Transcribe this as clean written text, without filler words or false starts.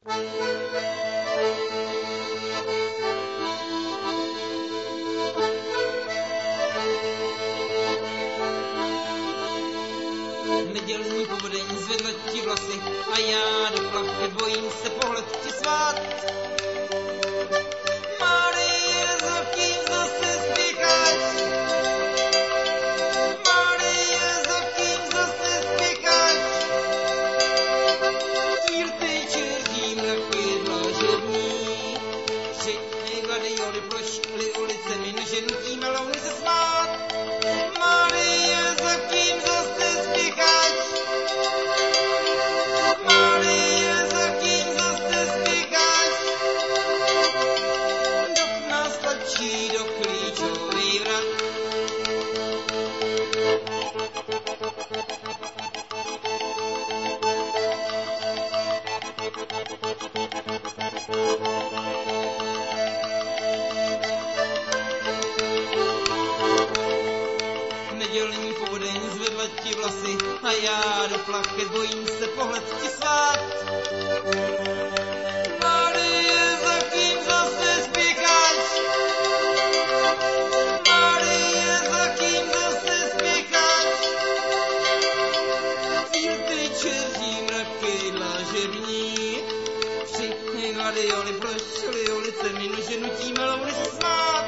Nedělní povodeň zvedla ti vlasy a já do plachy bojím se pohled ti svát. Marie, za kým zase spěcháš? Marie, za kým zase spěcháš? Chvíl teče tím mraky dlažební, všechny gladioli prošly ulicemi, neže nutí melouny se smát. Marie, za kým zase spěcháš? Marie, za kým zase spěcháš? Dok nás tlačí do klíčový vrat. Nedělní povodeň zvedla ti vlasy a já do plachet bojím se pohled ti svát. Marie, za kým zase spěcháš? Marie, za kým zase spěcháš? Chvíl teče zí mraky dlažební, všechny gladioli prošly ulicemi, nože nutí melouny se smát.